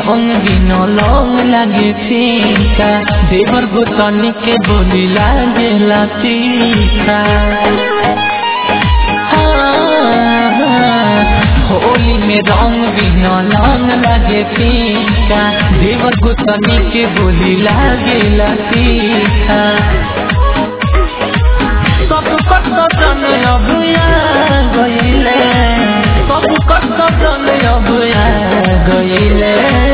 रंग बिन लौंग लागे फीका देवर गोतनी के बोली लागे तीखा। होली में रंग बिन लौंग लागे फीका देवर गोतनी के बोली लागे तीखा। सब कट जन अब गईले सब कट जन अब गईले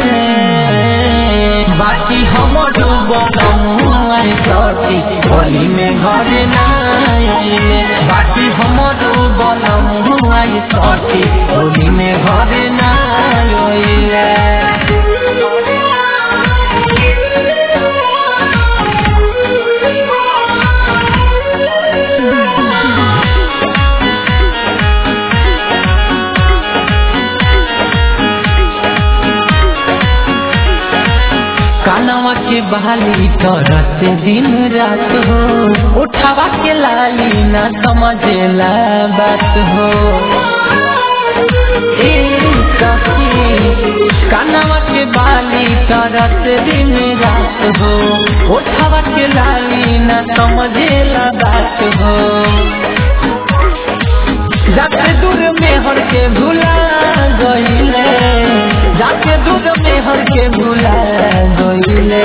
बाकी हमरो बनमुआई सखी होली में घरे ना आइले। बाकी हमरो बनमुआई सखी होली में घरे ना आइले। कानवा के बहाली करत दिन रात हो उठावा के लाली ना समझेला बात हो। कानवा के बाली करत दिन रात हो उठावा के लाली ना समझेला बात हो। जाके दूर में हर के भुला गईले जाके दूर में हर के भुला गईले।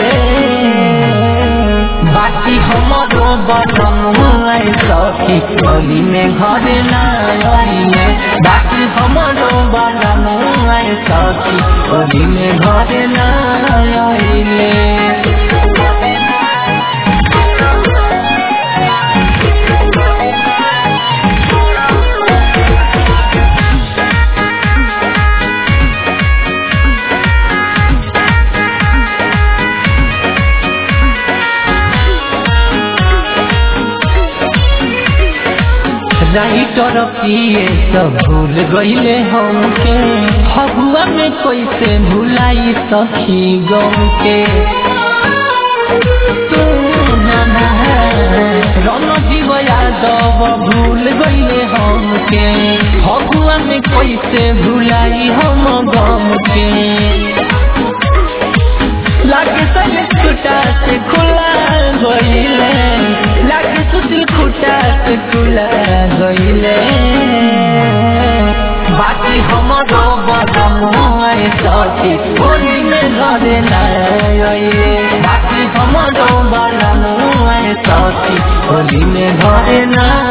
बाकी हमरो बनमुआई सखी होली में घरे ना आइले। बाकी हमरो बनमुआई सखी होली में घरे ना आइले। राइटर पिए सब भूल गईले हमके फगुआ में कैसे भुलाई सखी गम के। रन जीव यादव भूल गईले हमके फगुआ में कैसे भुलाई हम गम के। लागे सले खुटा से खुला गईले लागे सुशील खुटा से खुला गईले। बाकी हमरो बनमुआई सखी होली में घरे ना आइले। बाकी हमरो बनमुआई सखी होली में घरे ना